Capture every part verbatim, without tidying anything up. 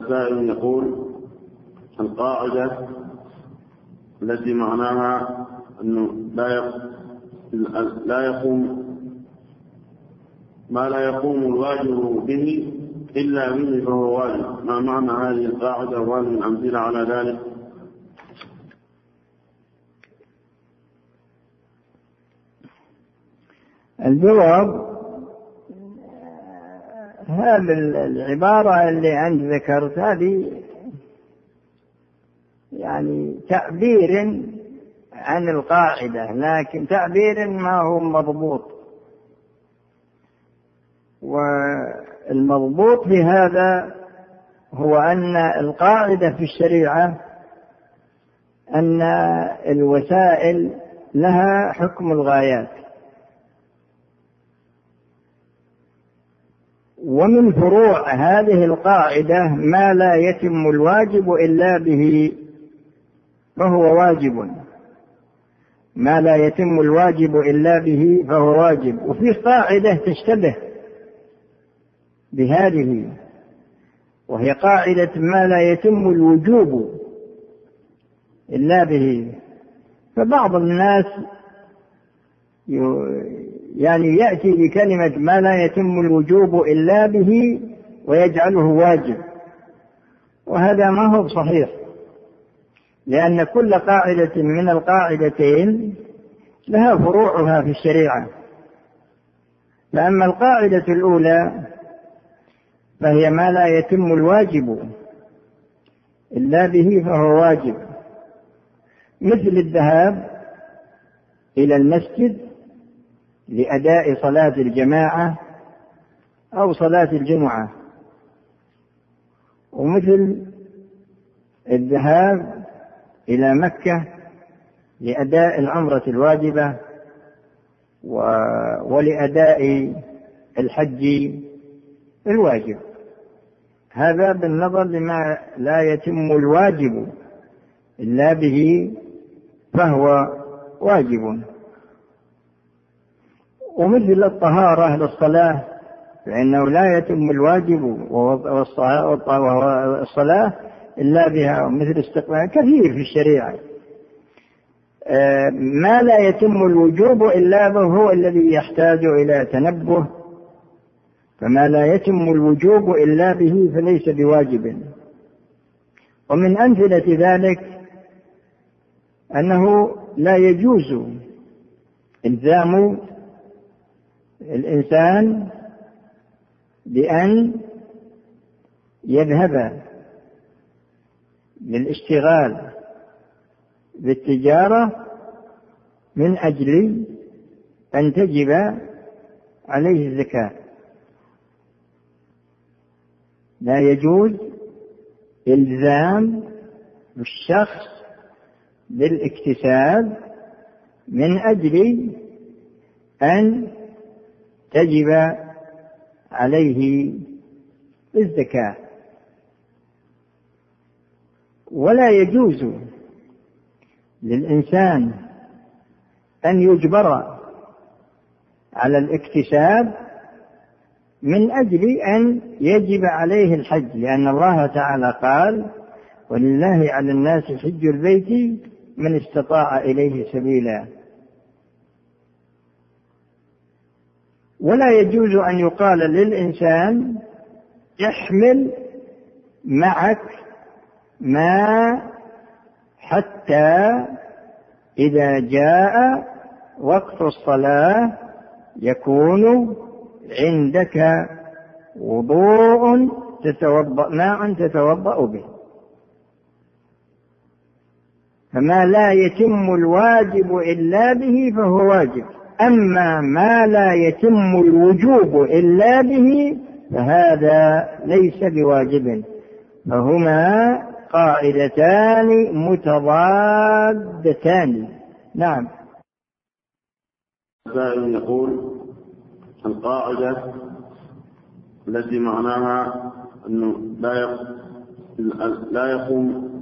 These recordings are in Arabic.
سائل يقول: القاعدة التي معناها أنه لا يقوم ما لا يقوم الواجب به إلا به فهو واجب، ما معنى هذه القاعدة وهل من أمثلة على ذلك؟ الجواب: هذه العبارة اللي أنت ذكرت هذه يعني تعبير عن القاعدة، لكن تعبير ما هو مضبوط، والمضبوط في هذا هو أن القاعدة في الشريعة أن الوسائل لها حكم الغايات، ومن فروع هذه القاعدة ما لا يتم الواجب إلا به فهو واجب، ما لا يتم الواجب إلا به فهو واجب. وفي قاعدة تشتبه بهذه، وهي قاعدة ما لا يتم الوجوب إلا به. فبعض الناس يعني يأتي بكلمة ما لا يتم الوجوب إلا به ويجعله واجب، وهذا ما هو صحيح، لأن كل قاعدة من القاعدتين لها فروعها في الشريعة. فأما القاعدة الأولى فهي ما لا يتم الواجب إلا به فهو واجب، مثل الذهاب إلى المسجد لأداء صلاة الجماعة أو صلاة الجمعة، ومثل الذهاب إلى مكة لأداء العمرة الواجبة ولأداء الحج الواجب. هذا بالنظر لما لا يتم الواجب إلا به فهو واجب. ومثل الطهارة للصلاة فإنه لا يتم الواجب والصلاة إلا بها، ومثل استقبال كثير في الشريعة. ما لا يتم الوجوب إلا به هو الذي يحتاج إلى تنبه، فما لا يتم الوجوب إلا به فليس بواجب. ومن أمثلة ذلك أنه لا يجوز إلزام الإنسان بأن يذهب للاشتغال بالتجارة من أجل أن تجب عليه الزكاة. لا يجوز إلزام الشخص بالاكتساب من أجل أن تجب عليه الزكاة، ولا يجوز للإنسان أن يجبر على الاكتساب من أجل أن يجب عليه الحج، لأن الله تعالى قال: ولله على الناس حج البيت من استطاع إليه سبيلا. ولا يجوز أن يقال للإنسان: احمل معك ما حتى إذا جاء وقت الصلاة يكون عندك وضوء تتوضأ ماء تتوضأ به. فما لا يتم الواجب إلا به فهو واجب، أما ما لا يتم الوجوب إلا به فهذا ليس بواجب، فهما قاعدتان متضادتان. نعم. سائل يقول: القاعدة التي معناها أنه لا يقوم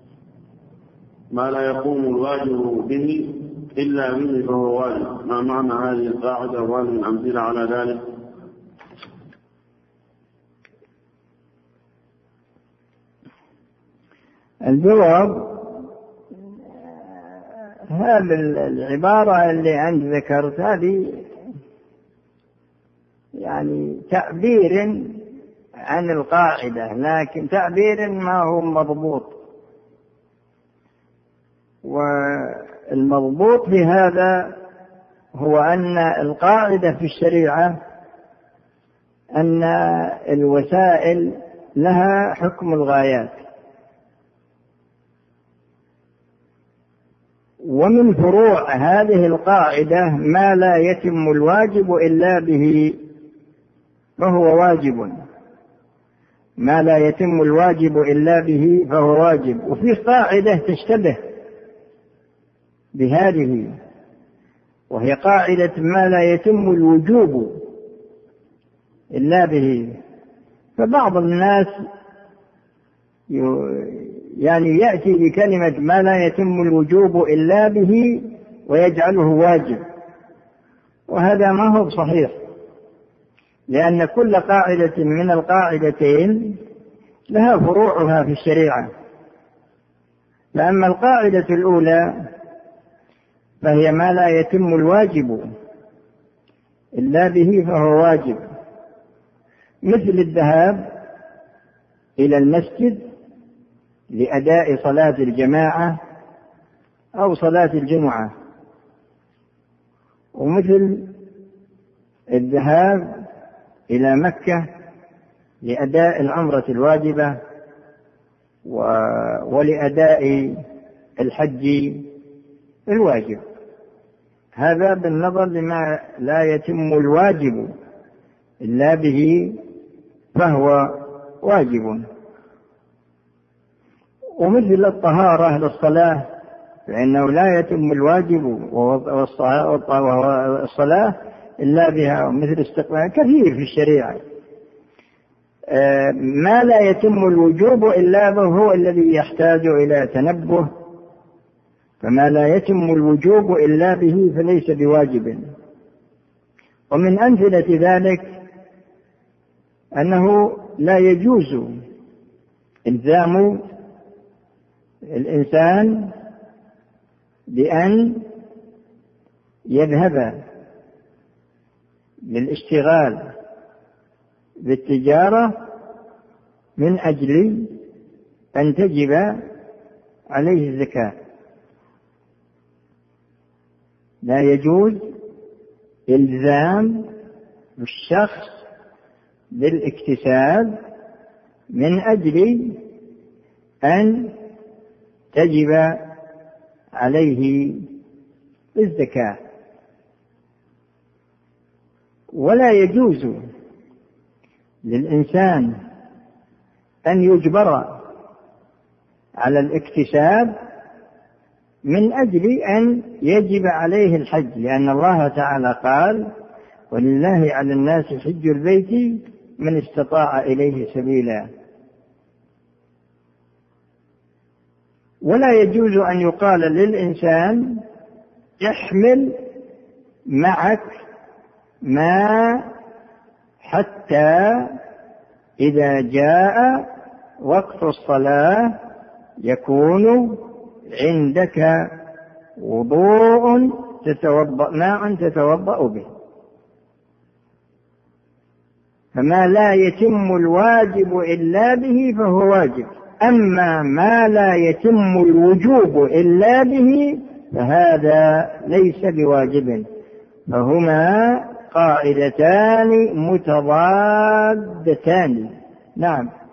ما لا يقوم الواجب به إلا به فهو واجب، ما معنى هذه القاعدة وهل من أمثلة على ذلك؟ الجواب هذه العبارة اللي أنت ذكرت هذه يعني تعبير عن القاعدة، لكن تعبير ما هو مضبوط، والمضبوط في هذا هو أن القاعدة في الشريعة أن الوسائل لها حكم الغايات، ومن فروع هذه القاعدة ما لا يتم الواجب إلا به فهو واجب، ما لا يتم الواجب إلا به فهو واجب. وفي قاعدة تشتبه بهذه، وهي قاعدة ما لا يتم الوجوب إلا به. فبعض الناس يعني يأتي بكلمة ما لا يتم الوجوب إلا به ويجعله واجب، وهذا ما هو صحيح، لأن كل قاعدة من القاعدتين لها فروعها في الشريعة. فأما القاعدة الأولى فهي ما لا يتم الواجب إلا به فهو واجب، مثل الذهاب إلى المسجد لأداء صلاة الجماعة أو صلاة الجمعة، ومثل الذهاب إلى مكة لأداء العمرة الواجبة ولأداء الحج الواجب. هذا بالنظر لما لا يتم الواجب إلا به فهو واجب. ومثل الطهارة للصلاة فإنه لا يتم الواجب والصلاة إلا بها، ومثل استقبال كثير في الشريعة. ما لا يتم الوجوب إلا به هو الذي يحتاج إلى تنبه، فما لا يتم الوجوب إلا به فليس بواجب. ومن أمثلة ذلك أنه لا يجوز إلزام الإنسان بأن يذهب للاشتغال بالتجارة من أجل أن تجب عليه الزكاة. لا يجوز إلزام الشخص بالاكتساب من أجل أن تجب عليه الزكاة، ولا يجوز للإنسان أن يجبر على الاكتساب من أجل أن يجب عليه الحج، لأن الله تعالى قال: ولله على الناس حج البيت من استطاع إليه سبيلا. ولا يجوز أن يقال للإنسان: احمل معك ما حتى إذا جاء وقت الصلاة يكون عندك وضوء تتوضأ ماء تتوضأ به. فما لا يتم الواجب إلا به فهو واجب، أما ما لا يتم الوجوب إلا به فهذا ليس بواجب. فهما قاعدتان متضادتان. نعم.